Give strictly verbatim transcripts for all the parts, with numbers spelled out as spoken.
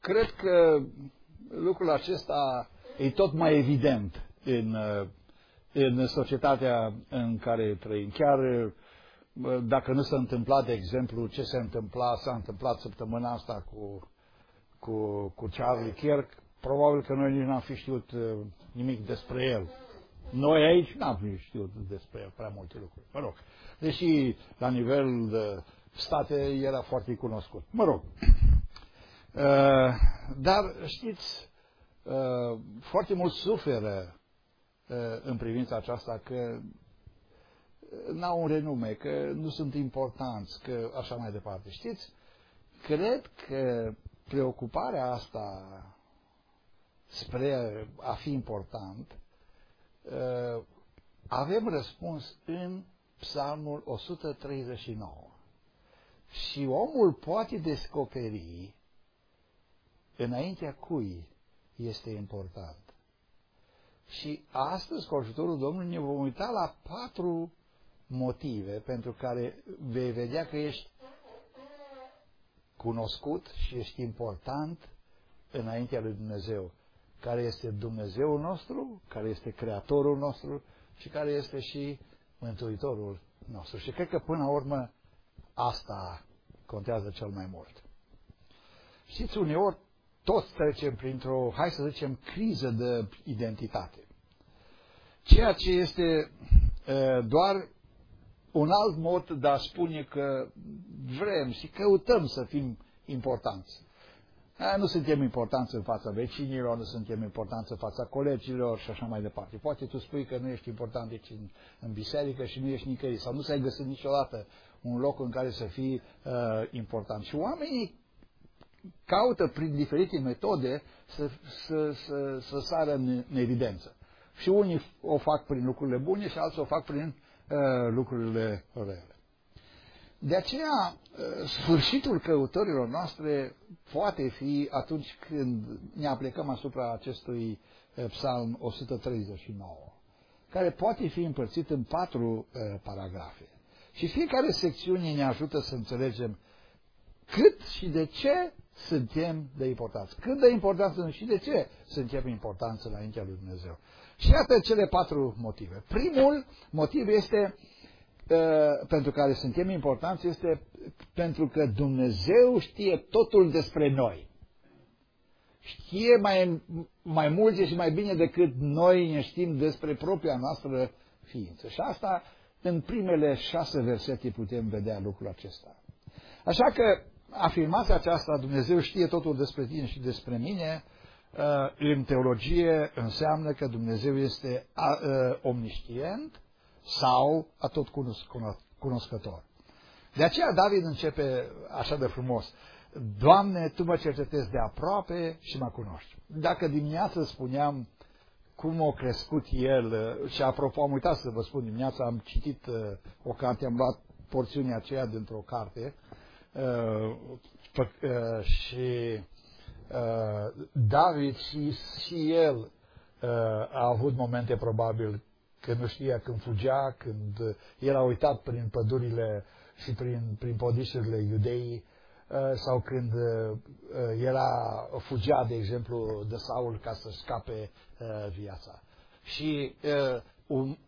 cred că lucrul acesta e tot mai evident în, în societatea în care trăim. Chiar dacă nu s-a întâmplat, de exemplu, ce se întâmpla, s-a întâmplat săptămâna asta cu, cu, cu Charlie Kirk, probabil că noi nici n-am fi știut nimic despre el. Noi aici n-am fi știut despre el prea multe lucruri. Mă rog, deși la nivel de state era foarte cunoscut. Mă rog. Uh, dar știți, uh, foarte mult suferă uh, în privința aceasta că n-au un renume, că nu sunt importanți, că așa mai departe. Știți, cred că preocuparea asta spre a fi important, uh, avem răspuns în Psalmul o sută treizeci și nouă. Și omul poate descoperi înaintea cui este important. Și astăzi, cu ajutorul Domnului, ne vom uita la patru motive pentru care vei vedea că ești cunoscut și ești important înaintea lui Dumnezeu, care este Dumnezeul nostru, care este Creatorul nostru și care este și Mântuitorul nostru. Și cred că până la urmă asta contează cel mai mult. Știți, uneori toți trecem printr-o, hai să zicem, criză de identitate. Ceea ce este uh, doar un alt mod de a spune că vrem și căutăm să fim importanți. A, nu suntem importanți în fața vecinilor, nu suntem importanți în fața colegilor și așa mai departe. Poate tu spui că nu ești important deci în, în biserică și nu ești nicăieri sau nu ți-ai găsit niciodată un loc în care să fii uh, important. Și oamenii caută prin diferite metode să, să, să, să sară în, în evidență. Și unii o fac prin lucrurile bune și alții o fac prin uh, lucrurile rele. De aceea, uh, sfârșitul căutărilor noastre poate fi atunci când ne aplicăm asupra acestui uh, Psalm o sută treizeci și nouă, care poate fi împărțit în patru uh, paragrafe. Și fiecare secțiune ne ajută să înțelegem cât și de ce suntem de importanți. Cât de importanți sunt și de ce suntem importanți înaintea lui Dumnezeu. Și iată cele patru motive. Primul motiv este uh, pentru care suntem importanți este pentru că Dumnezeu știe totul despre noi. Știe mai, mai multe și mai bine decât noi ne știm despre propria noastră ființă. Și asta în primele șase versete putem vedea lucrul acesta. Așa că afirmația aceasta, Dumnezeu știe totul despre tine și despre mine, în teologie înseamnă că Dumnezeu este omniscient sau atot cunoscător. De aceea David începe așa de frumos: Doamne, Tu mă cercetezi de aproape și mă cunoști. Dacă dimineața spuneam cum a crescut el, și apropo, am uitat să vă spun, dimineața am citit o carte, am luat porțiunea aceea dintr-o carte, Uh, uh, și uh, David și, și el uh, a avut momente probabil când nu știa, când fugea, când el a uitat prin pădurile și prin, prin podișurile Iudeii, uh, sau când uh, era fugea, de exemplu, de Saul ca să scape uh, viața. Și uh, um,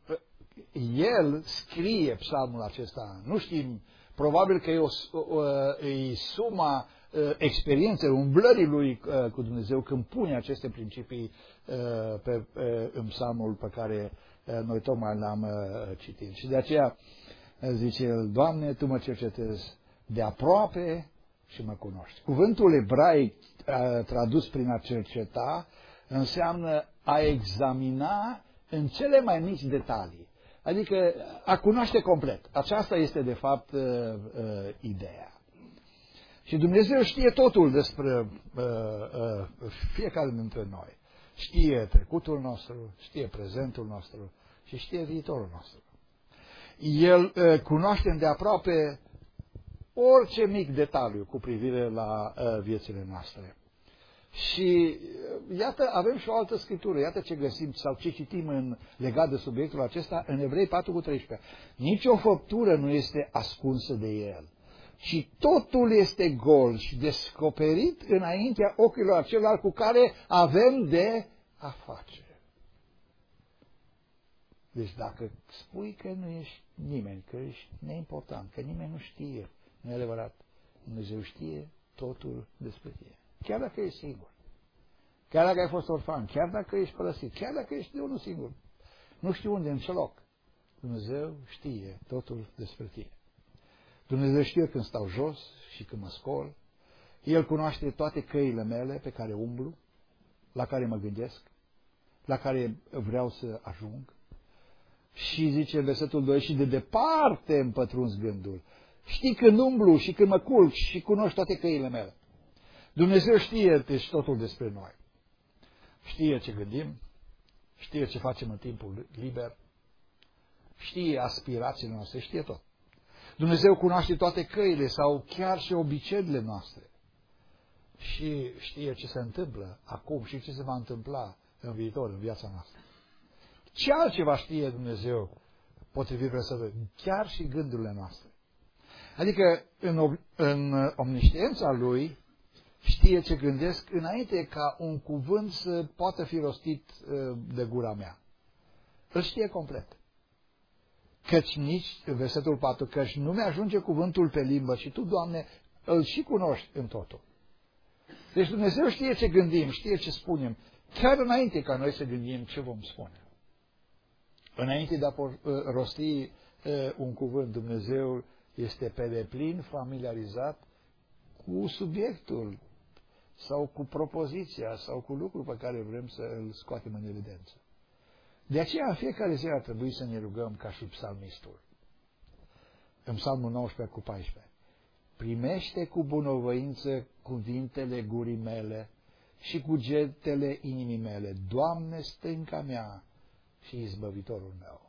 el scrie psalmul acesta, nu știm, probabil că e, o, o, e suma experienței, umblării lui cu Dumnezeu când pune aceste principii pe, pe, în psalmul pe care noi tocmai l-am citit. Și de aceea zice el: Doamne, Tu mă cercetezi de aproape și mă cunoști. Cuvântul ebraic tradus prin a cerceta înseamnă a examina în cele mai mici detalii. Adică a cunoaște complet. Aceasta este, de fapt, uh, uh, ideea. Și Dumnezeu știe totul despre uh, uh, fiecare dintre noi. Știe trecutul nostru, știe prezentul nostru și știe viitorul nostru. El uh, cunoaște îndeaproape orice mic detaliu cu privire la uh, viețile noastre. Și iată, avem și o altă scriptură, iată ce găsim sau ce citim în, legat de subiectul acesta în Evrei patru cu treisprezece. Nici o făptură nu este ascunsă de El. și totul este gol și descoperit înaintea ochilor celor cu care avem de a face. Deci dacă spui că nu ești nimeni, că ești neimportant, că nimeni nu știe, nu e adevărat. Dumnezeu știe totul despre tine. Chiar dacă ești singur, chiar dacă ai fost orfan, chiar dacă ești părăsit, chiar dacă ești de unul singur, nu știu unde, în ce loc, Dumnezeu știe totul despre tine. Dumnezeu știe când stau jos și când mă scol. El cunoaște toate căile mele pe care umblu, la care mă gândesc, la care vreau să ajung. Și zice versetul doi, și de departe îmi pătrunzi gândul. Știi când umblu și când mă culc și cunoști toate căile mele. Dumnezeu știe deci totul despre noi. Știe ce gândim, știe ce facem în timpul liber, știe aspirațiile noastre, știe tot. Dumnezeu cunoaște toate căile sau chiar și obiceiurile noastre. Și știe ce se întâmplă acum și ce se va întâmpla în viitor, în viața noastră. Ce altceva știe Dumnezeu potrivit versetului? Chiar și gândurile noastre. Adică în, în omniștiența Lui știe ce gândesc înainte ca un cuvânt să poată fi rostit de gura mea. Îl știe complet. Căci nici, versetul patru, căci nu mi-ajunge cuvântul pe limbă și Tu, Doamne, îl și cunoști în totul. Deci Dumnezeu știe ce gândim, știe ce spunem, chiar înainte ca noi să gândim ce vom spune. Înainte de a rosti un cuvânt, Dumnezeu este pe deplin familiarizat cu subiectul sau cu propoziția sau cu lucrul pe care vrem să îl scoatem în evidență. De aceea, în fiecare zi ar trebui să ne rugăm ca și psalmistul. În Psalmul nouăsprezece cu paisprezece. Primește cu bunăvoință cuvintele gurii mele și cugetele inimii mele. Doamne, stânca mea și izbăvitorul meu.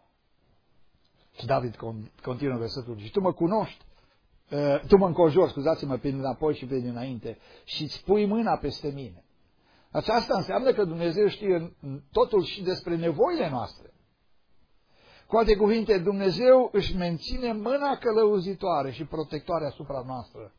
Și David continuă versetul. Și Tu mă cunoști, uh, Tu mă înconjori, scuzați-mă, pe dinapoi și pe dinainte, și îți pui mâna peste mine. Aceasta înseamnă că Dumnezeu știe totul și despre nevoile noastre. Cu alte cuvinte, Dumnezeu își menține mâna călăuzitoare și protectoare asupra noastră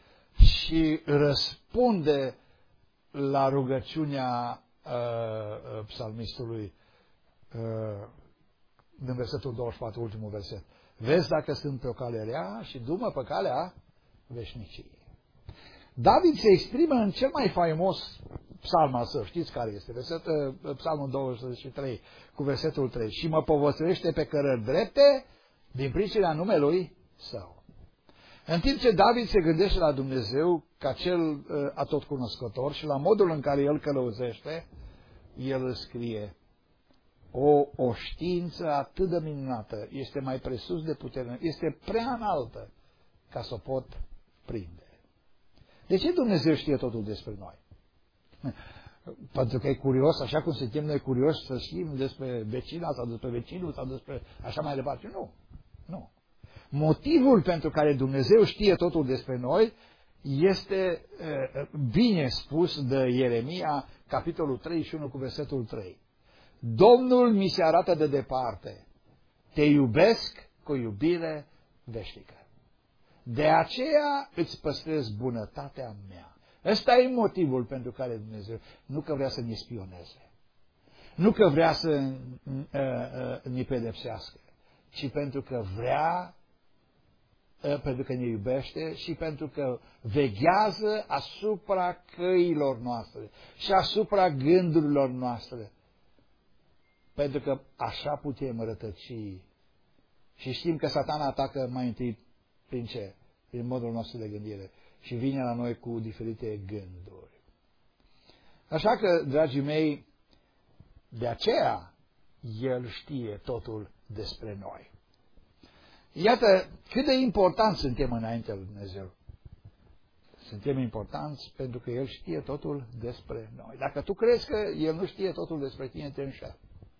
și răspunde la rugăciunea uh, psalmistului uh, din versetul douăzeci și patru, ultimul verset. Vezi dacă sunt pe o cale rea și du-mă pe calea veșniciei. David se exprimă în cel mai faimos psalm al său, știți care este? Verset, psalmul douăzeci și trei, cu versetul trei. Și mă povățuiește pe cărări drepte din pricina numelui Său. În timp ce David se gândește la Dumnezeu ca cel uh, atotcunoscător și la modul în care El călăuzește, El îl scrie: O, o știință atât de minunată este mai presus de putere, este prea înaltă ca să o pot prinde. De ce Dumnezeu știe totul despre noi? Pentru că e curios, așa cum suntem noi curioși să știm despre vecina sau despre vecinul sau despre așa mai departe. Nu. Nu. Motivul pentru care Dumnezeu știe totul despre noi este bine spus de Ieremia, capitolul treizeci și unu cu versetul trei. Domnul mi se arată de departe, te iubesc cu iubire veșnică. De aceea îți păstrez bunătatea mea. Ăsta e motivul pentru care Dumnezeu, nu că vrea să ne spioneze, nu că vrea să uh, uh, ne pedepsească, ci pentru că vrea, uh, pentru că ne iubește și pentru că veghează asupra căilor noastre și asupra gândurilor noastre. Pentru că așa putem rătăci. Și știm că Satana atacă mai întâi prin ce? Prin modul nostru de gândire. Și vine la noi cu diferite gânduri. Așa că, dragii mei, de aceea El știe totul despre noi. Iată cât de importanți suntem înaintea lui Dumnezeu. Suntem importanți pentru că El știe totul despre noi. Dacă tu crezi că El nu știe totul despre tine, te înșeli.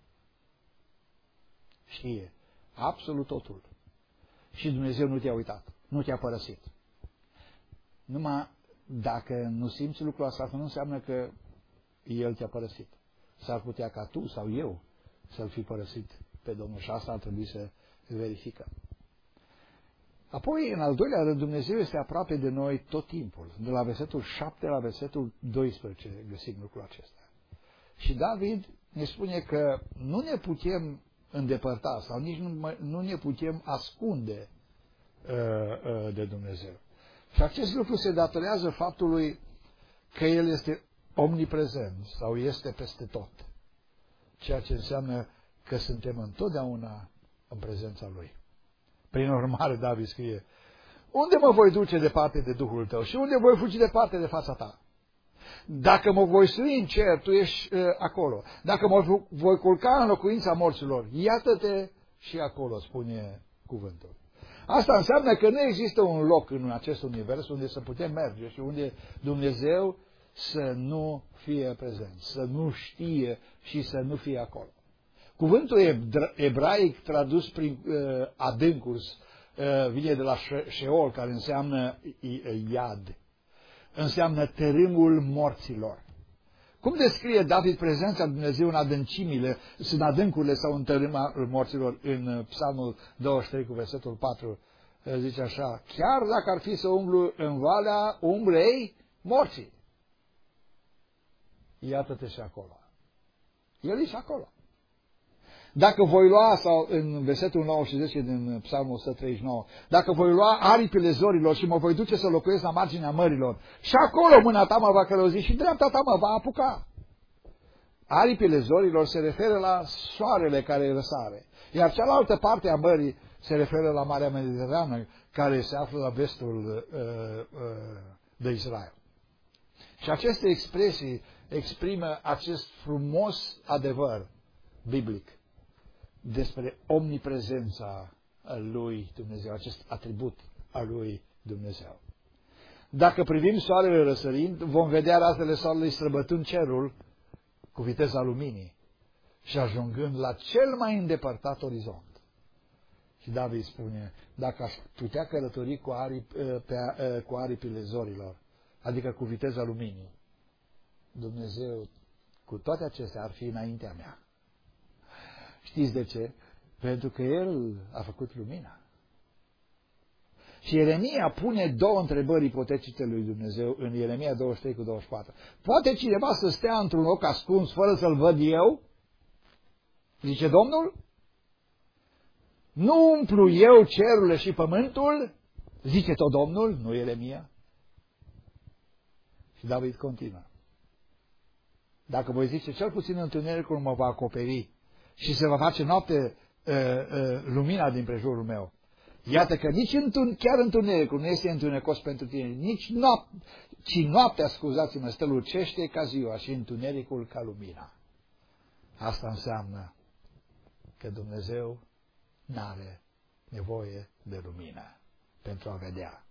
Știe absolut totul. Și Dumnezeu nu te-a uitat, nu te-a părăsit. Numai dacă nu simți lucrul ăsta, nu înseamnă că El te-a părăsit. S-ar putea ca tu sau eu să-L fi părăsit pe Domnul și asta ar trebui să verificăm. Apoi, în al doilea rând, Dumnezeu este aproape de noi tot timpul. De la versetul șapte la versetul doisprezece găsim lucrul acesta. Și David ne spune că nu ne putem îndepărta sau nici nu, nu ne putem ascunde uh, uh, de Dumnezeu. Și acest lucru se datorează faptului că El este omniprezent sau este peste tot. Ceea ce înseamnă că suntem întotdeauna în prezența Lui. Prin urmare, David scrie, unde mă voi duce departe de Duhul Tău și unde voi fugi departe de fața Ta? Dacă mă voi sui în cer, Tu ești uh, acolo. Dacă mă voi culca în locuința morților, iată-te și acolo, spune cuvântul. Asta înseamnă că nu există un loc în acest univers unde să putem merge și unde Dumnezeu să nu fie prezent, să nu știe și să nu fie acolo. Cuvântul ebraic tradus prin uh, adâncuri uh, vine de la Sheol, care înseamnă iad. Înseamnă tărâmul morților. Cum descrie David prezența lui Dumnezeu în adâncimile, în adâncurile sau în tărâma morților în Psalmul douăzeci și trei cu versetul patru? Zice așa, chiar dacă ar fi să umblu în valea umbrei morții, iată-te și acolo. El e și acolo. Dacă voi lua, sau în versetul nouă și zece din Psalmul o sută treizeci și nouă, dacă voi lua aripile zorilor și mă voi duce să locuiesc la marginea mărilor, și acolo mâna ta mă va călăuzi și dreapta ta mă va apuca. Aripile zorilor se referă la soarele care răsare, iar cealaltă parte a mării se referă la Marea Mediterană, care se află la vestul uh, uh, de Israel. Și aceste expresii exprimă acest frumos adevăr biblic despre omniprezența lui Dumnezeu, acest atribut al lui Dumnezeu. Dacă privim soarele răsărind, vom vedea razele soarelui străbătând cerul cu viteza luminii și ajungând la cel mai îndepărtat orizont. Și David spune, dacă aș putea călători cu, arip, pe, cu aripile zorilor, adică cu viteza luminii, Dumnezeu cu toate acestea ar fi înaintea mea. Știți de ce? Pentru că El a făcut lumina. Și Ieremia pune două întrebări ipotetice lui Dumnezeu în Ieremia douăzeci și trei cu douăzeci și patru. Poate cineva să stea într-un loc ascuns fără să-L văd eu? Zice Domnul? Nu umplu eu cerurile și pământul? Zice tot Domnul, nu Ieremia. Și David continuă. Dacă voi zice, cel puțin întunericul mă va acoperi și se va face noapte uh, uh, lumina din prejurul meu. Iată că nici întun, chiar întunericul nu este întunecos pentru tine, nici noapte, ci noaptea, scuzați-mă, strălucește ca ziua și întunericul ca lumina. Asta înseamnă că Dumnezeu n-are nevoie de lumină pentru a vedea.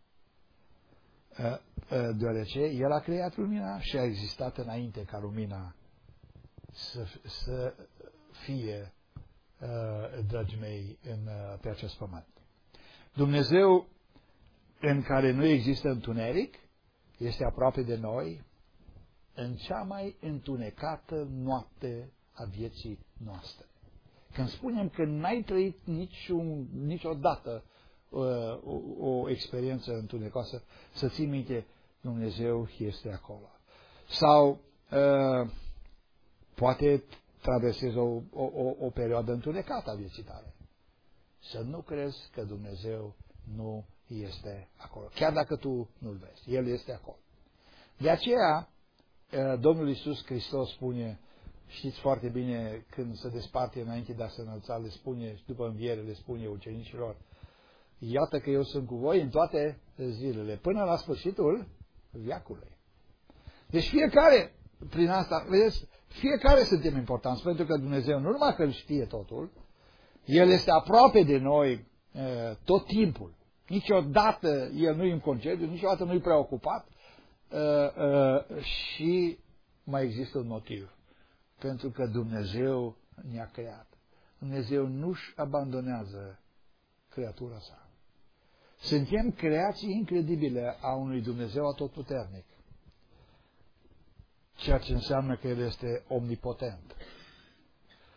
Deoarece El a creat lumina și a existat înainte ca lumina să, să fie, dragii mei, în, pe acest pământ. Dumnezeu în care nu există întuneric este aproape de noi în cea mai întunecată noapte a vieții noastre. Când spunem că n-ai trăit niciun, niciodată uh, o, o experiență întunecoasă, să ții minte, Dumnezeu este acolo. Sau uh, poate traversezi o, o, o, o perioadă întunecată a vieții tale. Să nu crezi că Dumnezeu nu este acolo. Chiar dacă tu nu-L vezi. El este acolo. De aceea, Domnul Iisus Hristos spune, știți foarte bine, când se desparte înainte de a se înălța, le spune, și după înviere le spune ucenicilor, iată că eu sunt cu voi în toate zilele, până la sfârșitul veacului. Deci fiecare, prin asta, vedeți, fiecare suntem importanți, pentru că Dumnezeu nu numai că îl știe totul, El este aproape de noi uh, tot timpul. Niciodată El nu e în concediu, niciodată nu e preocupat uh, uh, și mai există un motiv. Pentru că Dumnezeu ne-a creat. Dumnezeu nu-și abandonează creatura sa. Suntem creații incredibile a unui Dumnezeu atotputernic. Ceea ce înseamnă că El este omnipotent.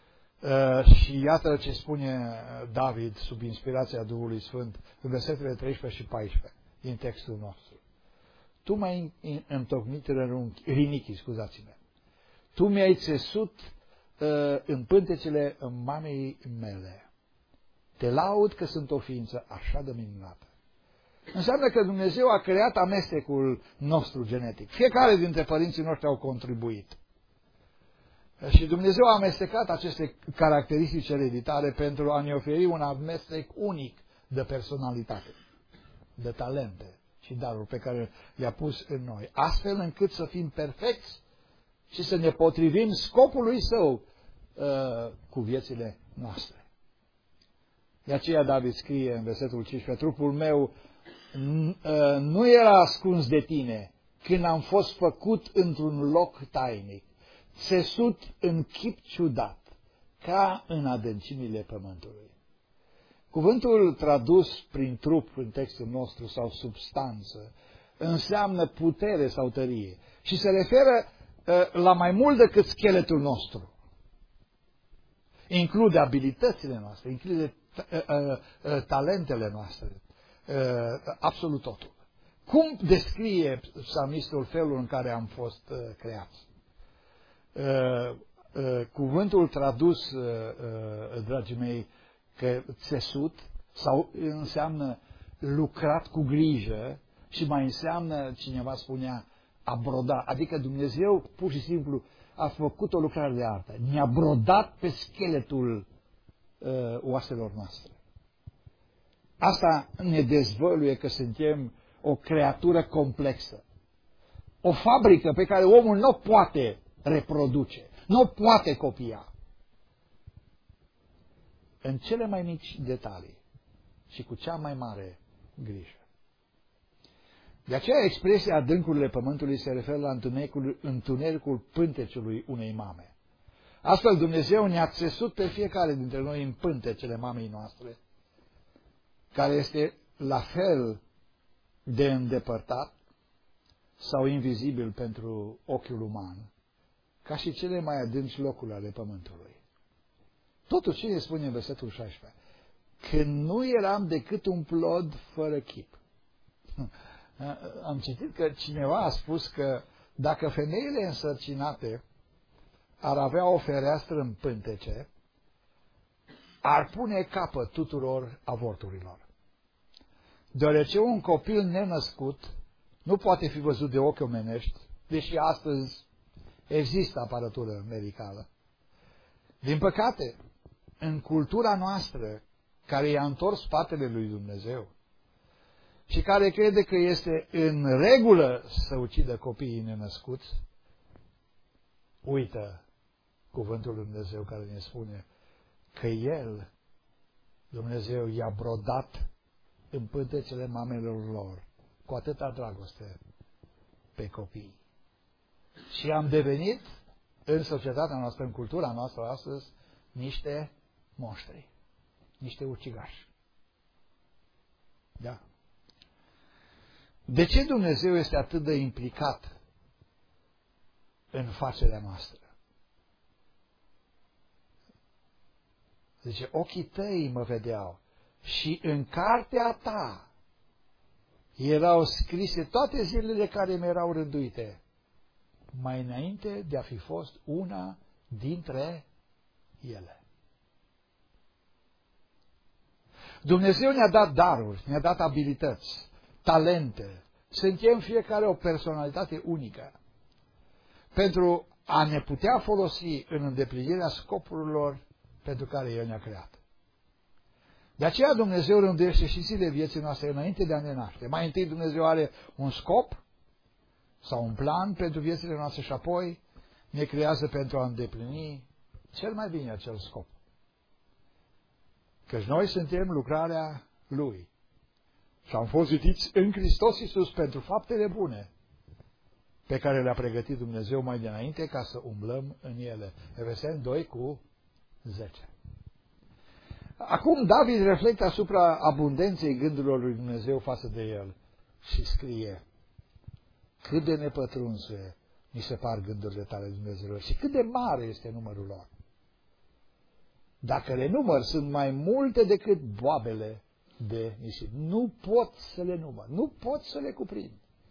Uh, și iată ce spune David sub inspirația Duhului Sfânt în versetele treisprezece și paisprezece din textul nostru. Tu m-ai întocmit rinichii, scuzați-mă. Tu mi-ai țesut uh, în pântecele mamei mele. Te laud că sunt o ființă așa de minunată. Înseamnă că Dumnezeu a creat amestecul nostru genetic. Fiecare dintre părinții noștri au contribuit. Și Dumnezeu a amestecat aceste caracteristici ereditare pentru a ne oferi un amestec unic de personalitate, de talente și daruri pe care le-a pus în noi, astfel încât să fim perfecți și să ne potrivim scopului Său uh, cu viețile noastre. De aceea David scrie în versetul cincisprezece, trupul meu nu era ascuns de tine când am fost făcut într-un loc tainic, țesut în chip ciudat, ca în adâncimile pământului. Cuvântul tradus prin trup în textul nostru sau substanță înseamnă putere sau tărie și se referă uh, la mai mult decât scheletul nostru. Include abilitățile noastre, include talentele noastre, absolut totul. Cum descrie psalmistul felul în care am fost creați? Cuvântul tradus, dragii mei, că țesut sau înseamnă lucrat cu grijă și mai înseamnă, cineva spunea, a broda. Adică Dumnezeu pur și simplu a făcut o lucrare de artă. Ne-a brodat pe scheletul uh, oaselor noastre. Asta ne dezvăluie că suntem o creatură complexă. O fabrică pe care omul nu o poate reproduce, nu o poate copia. În cele mai mici detalii și cu cea mai mare grijă. De aceea expresia adâncurile pământului se referă la întunericul, întunericul pânteciului unei mame. Astfel Dumnezeu ne-a țesut pe fiecare dintre noi în pântecele mamei noastre, care este la fel de îndepărtat sau invizibil pentru ochiul uman, ca și cele mai adânci locuri ale pământului. Totuși, ce ne spune în versetul șaisprezece? Că nu eram decât un plod fără chip. Am citit că cineva a spus că dacă femeile însărcinate ar avea o fereastră în pântece, ar pune capăt tuturor avorturilor. Deoarece un copil nenăscut nu poate fi văzut de ochi omenești, deși astăzi există aparatură medicală. Din păcate, în cultura noastră, care i-a întors spatele lui Dumnezeu și care crede că este în regulă să ucidă copiii nenăscuți, uită cuvântul lui Dumnezeu care ne spune că El, Dumnezeu, i-a brodat în pântecele mamelor lor cu atâta dragoste pe copii. Și am devenit în societatea noastră, în cultura noastră astăzi, niște monștri, niște ucigași. Da? De ce Dumnezeu este atât de implicat în facerea noastră? Zice, ochii tăi mă vedeau și în cartea ta erau scrise toate zilele care mi erau rânduite, mai înainte de a fi fost una dintre ele. Dumnezeu ne-a dat daruri, ne-a dat abilități, talente. Suntem fiecare o personalitate unică pentru a ne putea folosi în îndeplinirea scopurilor pentru care El ne-a creat. De aceea Dumnezeu rânduiește și zilele vieții noastre înainte de a ne naște. Mai întâi Dumnezeu are un scop sau un plan pentru viețile noastre și apoi ne creează pentru a îndeplini cel mai bine acel scop. Căci noi suntem lucrarea Lui și am fost zidiți în Hristos Iisus pentru faptele bune pe care le-a pregătit Dumnezeu mai dinainte ca să umblăm în ele. Efeseni doi cu zece. Acum David reflectă asupra abundenței gândurilor lui Dumnezeu față de el și scrie: cât de nepătrunse mi se par gândurile tale, Dumnezeu, și cât de mare este numărul lor. Dacă le număr, sunt mai multe decât boabele de nisip. Nu pot să le număr, nu pot să le cuprind.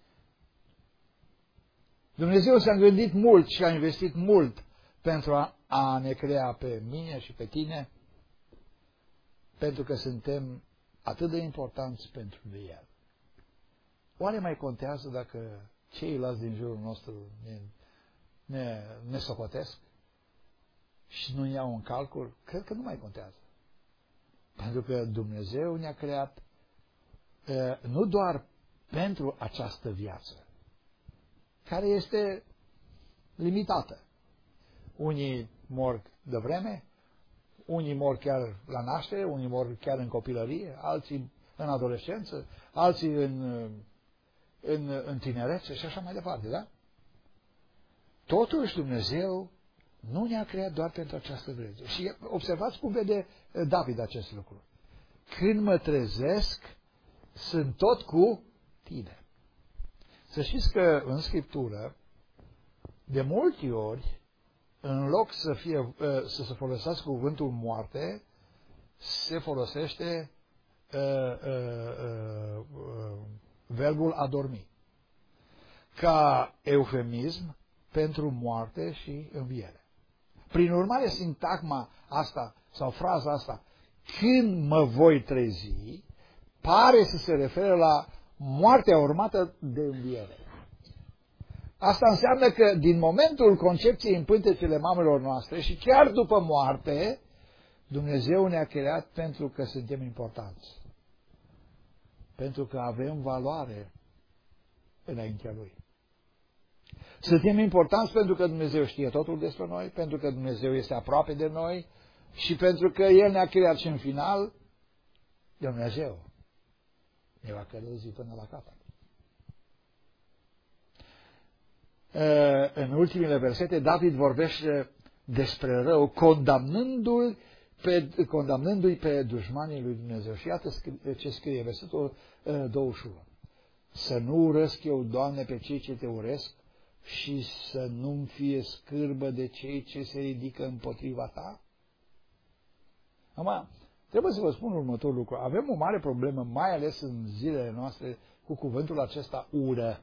Dumnezeu s-a gândit mult și a investit mult pentru a, a ne crea pe mine și pe tine, pentru că suntem atât de importanți pentru El. Oare mai contează dacă ceilalți din jurul nostru ne, ne, ne socotesc și nu iau în calcul? Cred că nu mai contează. Pentru că Dumnezeu ne-a creat nu doar pentru această viață, care este limitată. Unii mor de vreme, unii mor chiar la naștere, unii mor chiar în copilărie, alții în adolescență, alții în, în, în tinerețe și așa mai departe, da? Totuși Dumnezeu nu ne-a creat doar pentru această viață. Și observați cum vede David acest lucru. Când mă trezesc, sunt tot cu tine. Să știți că în Scriptură, de multe ori, în loc să, fie, să se folosească cuvântul moarte, se folosește uh, uh, uh, uh, verbul a dormi, ca eufemism pentru moarte și înviere. Prin urmare, sintagma asta sau fraza asta, când mă voi trezi, pare să se referă la moartea urmată de înviere. Asta înseamnă că din momentul concepției în pântecele mamelor noastre și chiar după moarte, Dumnezeu ne-a creat pentru că suntem importanți. Pentru că avem valoare înaintea Lui. Suntem importanți pentru că Dumnezeu știe totul despre noi, pentru că Dumnezeu este aproape de noi și pentru că El ne-a creat și în final, Dumnezeu ne va călăuzi până la capăt. În ultimele versete, David vorbește despre rău, condamnându-l pe, condamnându-i pe dușmanii lui Dumnezeu. Și iată ce scrie versetul douăzeci și unu. Să nu urăsc eu, Doamne, pe cei ce te urăsc și să nu-mi fie scârbă de cei ce se ridică împotriva ta? Acum, trebuie să vă spun următorul lucru. Avem o mare problemă, mai ales în zilele noastre, cu cuvântul acesta ură.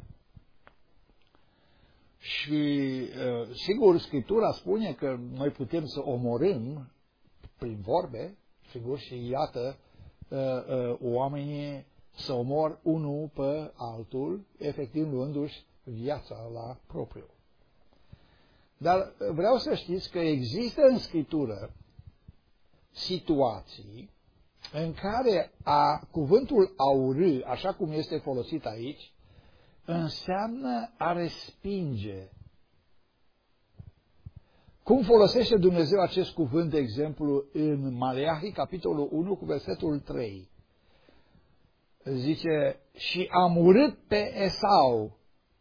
Și, sigur, Scriptura spune că noi putem să omorâm prin vorbe, sigur, și iată, oamenii să omor unul pe altul, efectiv luându-și viața la propriu. Dar vreau să știți că există în Scriptură situații în care a, cuvântul a urâ, așa cum este folosit aici, înseamnă a respinge. Cum folosește Dumnezeu acest cuvânt, de exemplu, în Maleahi, capitolul unu, cu versetul trei? Zice, și am urât pe Esau.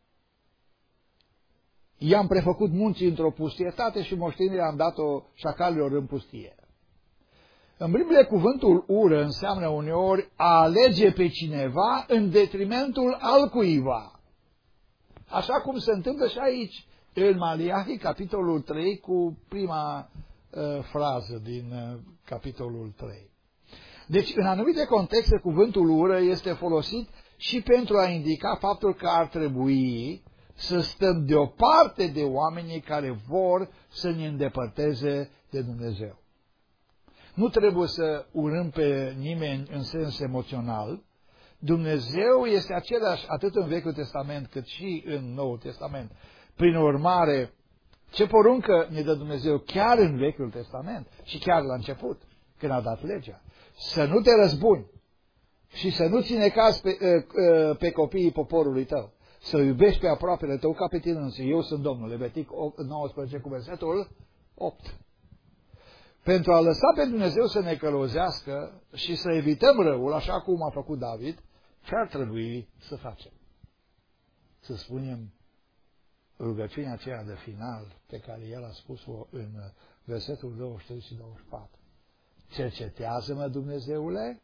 I-am prefăcut munții într-o pustietate și moștenirea am dat-o șacalilor în pustie. În Biblie, cuvântul ură înseamnă uneori a alege pe cineva în detrimentul altcuiva. Așa cum se întâmplă și aici, în Maleahi, capitolul trei, cu prima uh, frază din uh, capitolul trei. Deci, în anumite contexte, cuvântul ură este folosit și pentru a indica faptul că ar trebui să stăm deoparte de oamenii care vor să ne îndepărteze de Dumnezeu. Nu trebuie să urâm pe nimeni în sens emoțional. Dumnezeu este același atât în Vechiul Testament cât și în Noul Testament. Prin urmare, ce poruncă ne dă Dumnezeu chiar în Vechiul Testament și chiar la început, când a dat legea? Să nu te răzbuni și să nu ține caz pe, pe copiii poporului tău. Să iubești pe aproapele tău ca pe tine însuți. Eu sunt Domnul. Levitic nouăsprezece cu versetul opt. Pentru a lăsa pe Dumnezeu să ne călăuzească și să evităm răul, așa cum a făcut David, ce ar trebui să facem? Să spunem rugăciunea aceea de final pe care el a spus-o în versetul douăzeci și trei și douăzeci și patru. Cercetează-mă, Dumnezeule,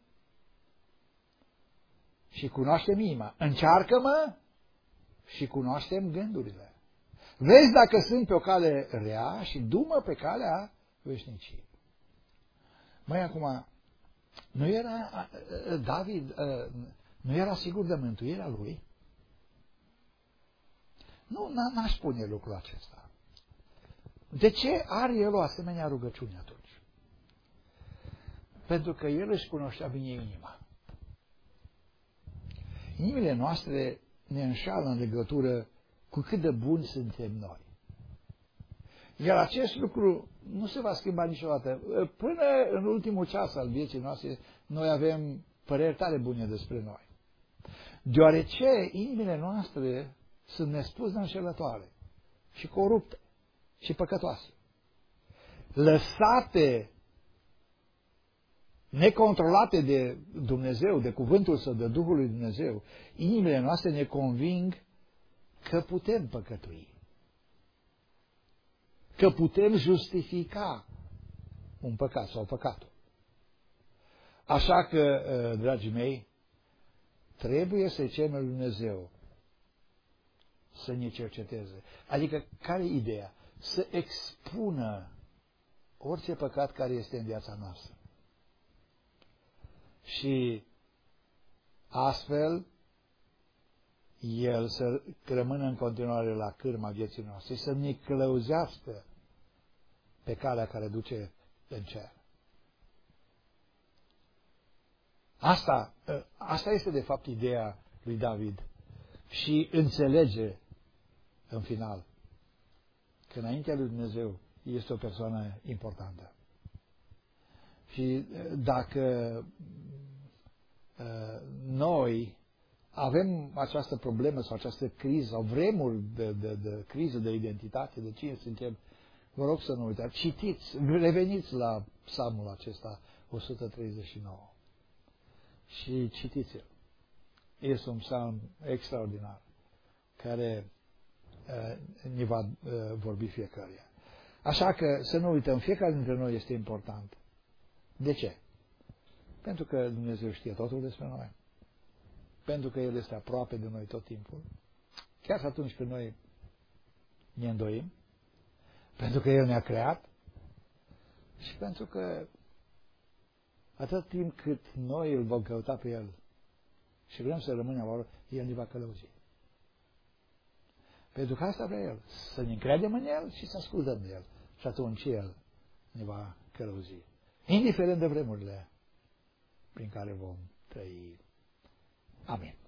și cunoaște-mi inima. Încearcă-mă și cunoaște-mi gândurile. Vezi dacă sunt pe o cale rea și du-mă pe calea veșniciei. Mai acum, nu era David, nu era sigur de mântuirea lui? Nu, n-aș spune lucrul acesta. De ce are el o asemenea rugăciune atunci? Pentru că el își cunoștea bine inima. Inimile noastre ne înșală în legătură cu cât de buni suntem noi. Iar acest lucru nu se va schimba niciodată. Până în ultimul ceas al vieții noastre, noi avem păreri tare bune despre noi. Deoarece inimile noastre sunt nespus de înșelătoare și corupte și păcătoase. Lăsate, necontrolate de Dumnezeu, de cuvântul Său, de Duhul lui Dumnezeu, inimile noastre ne conving că putem păcătui, că putem justifica un păcat sau păcatul. Așa că, dragii mei, trebuie să-i cerem lui Dumnezeu să ne cerceteze. Adică, care e ideea? Să expună orice păcat care este în viața noastră. Și astfel, El să rămână în continuare la cârma vieții noastre, să ne călăuzească pe calea care duce în cer. Asta, asta este de fapt ideea lui David și înțelege în final că înaintea lui Dumnezeu este o persoană importantă. Și dacă noi avem această problemă sau această criză sau vremuri de, de, de criză de identitate, de cine suntem, vă rog să nu uitați, citiți, reveniți la psalmul acesta o sută treizeci și nouă și citiți-l. Este un psalm extraordinar care uh, ne va uh, vorbi fiecăruia. Așa că să nu uităm, fiecare dintre noi este important. De ce? Pentru că Dumnezeu știe totul despre noi. Pentru că El este aproape de noi tot timpul. Chiar și atunci când noi ne îndoim. Pentru că El ne-a creat. Și pentru că atât timp cât noi îl vom căuta pe El și vrem să rămânem acolo, El ne va călăuzi. Pentru că asta vrea El. Să ne încredem în El și să ascultăm de El. Și atunci El ne va călăuzi. Indiferent de vremurile prin care vom trăi. Amin.